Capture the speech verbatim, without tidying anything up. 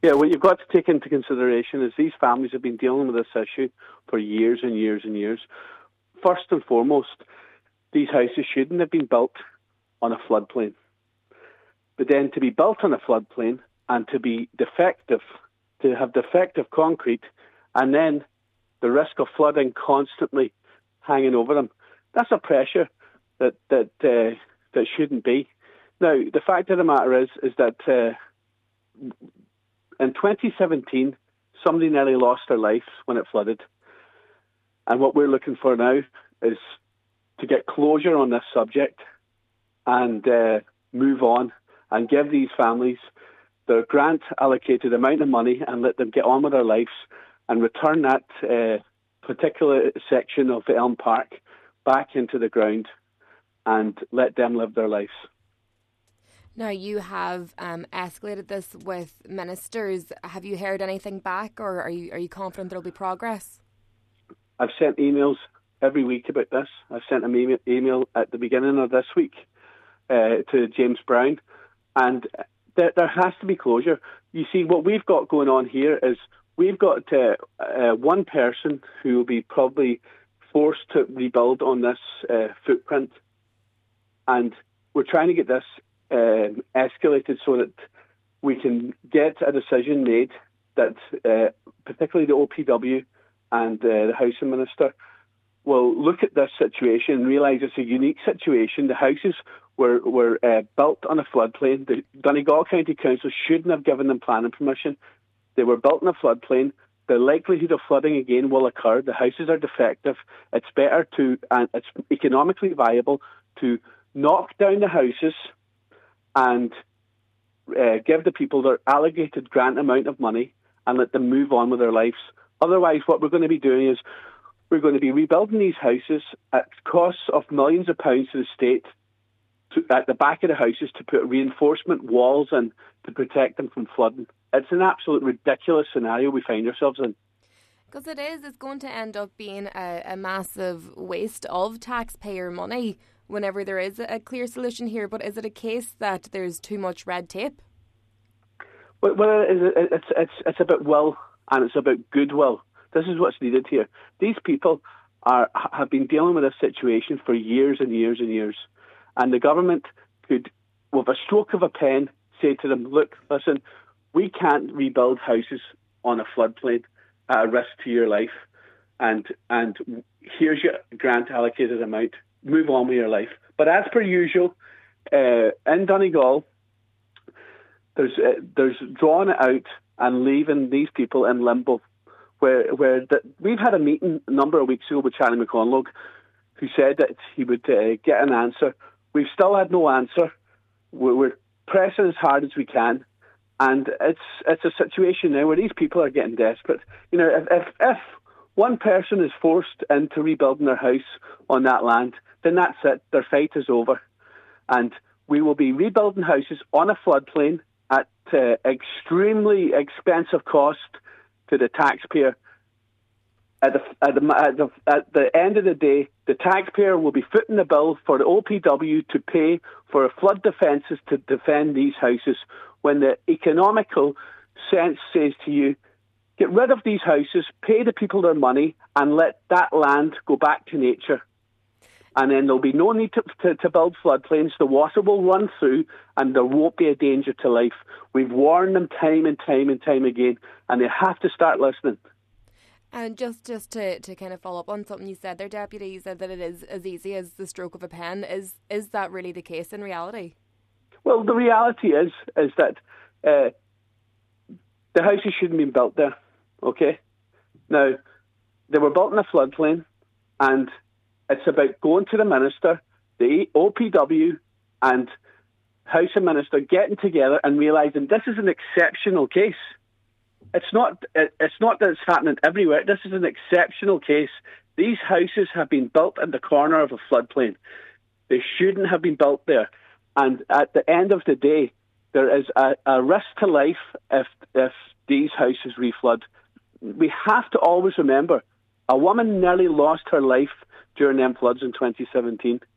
Yeah, what you've got to take into consideration is these families have been dealing with this issue for years and years and years. First and foremost, these houses shouldn't have been built on a floodplain. But then to be built on a floodplain and to be defective, to have defective concrete, and then the risk of flooding constantly hanging over them, that's a pressure that that uh, that shouldn't be. Now, the fact of the matter is, is that uh, in twenty seventeen, somebody nearly lost their life when it flooded. And what we're looking for now is to get closure on this subject and uh, move on and give these families their grant allocated amount of money and let them get on with their lives and return that uh, particular section of Elm Park back into the ground and let them live their lives. Now, you have um, escalated this with ministers. Have you heard anything back, or are you are you confident there will be progress? I've sent emails every week about this. I've sent an email, email at the beginning of this week uh, to James Brown, and there, there has to be closure. You see, what we've got going on here is we've got uh, uh, one person who will be probably forced to rebuild on this uh, footprint, and we're trying to get this uh, escalated so that we can get a decision made that uh, particularly the O P W and uh, the Housing Minister will look at this situation and realise it's a unique situation. The houses were, were uh, built on a floodplain. The Donegal County Council shouldn't have given them planning permission. They were built in a floodplain. The likelihood of flooding again will occur. The houses are defective. It's better to, and it's economically viable to knock down the houses and uh, give the people their allocated grant amount of money and let them move on with their lives. Otherwise, what we're going to be doing is we're going to be rebuilding these houses at costs of millions of pounds to the state to, at the back of the houses to put reinforcement walls in to protect them from flooding. It's an absolute ridiculous scenario we find ourselves in. Because it is, it's going to end up being a, a massive waste of taxpayer money whenever there is a clear solution here. But is it a case that there's too much red tape? Well, well it's, it's, it's, it's about will and it's about goodwill. This is what's needed here. These people are have been dealing with this situation for years and years and years. And the government could, with a stroke of a pen, say to them, look, listen, we can't rebuild houses on a floodplain at a risk to your life. And and here's your grant allocated amount. Move on with your life. But as per usual, uh, in Donegal, there's uh, there's drawing it out and leaving these people in limbo. Where where the, we've had a meeting a number of weeks ago with Charlie McConlogue, who said that he would uh, get an answer. We've still had no answer. We're, we're pressing as hard as we can, and it's it's a situation now where these people are getting desperate. You know, if if, if one person is forced into rebuilding their house on that land, then that's it. Their fight is over, and we will be rebuilding houses on a floodplain at uh, extremely expensive cost to the taxpayer. At the, at, the, at, the, at the end of the day, the taxpayer will be footing the bill for the O P W to pay for flood defences to defend these houses, when the economical sense says to you, get rid of these houses, pay the people their money, and let that land go back to nature. And then there'll be no need to, to, to build floodplains. The water will run through and there won't be a danger to life. We've warned them time and time and time again, and they have to start listening. And just, just to, to kind of follow up on something you said there, Deputy, you said that it is as easy as the stroke of a pen. Is is that really the case in reality? Well, the reality is is that uh, the houses shouldn't have been built there, okay? Now, they were built in a floodplain, and it's about going to the Minister, the O P W and Housing Minister getting together and realising this is an exceptional case. It's not It's not that it's happening everywhere. This is an exceptional case. These houses have been built in the corner of a floodplain. They shouldn't have been built there. And at the end of the day, there is a, a risk to life if, if these houses reflood. We have to always remember, a woman nearly lost her life during them floods in twenty seventeen.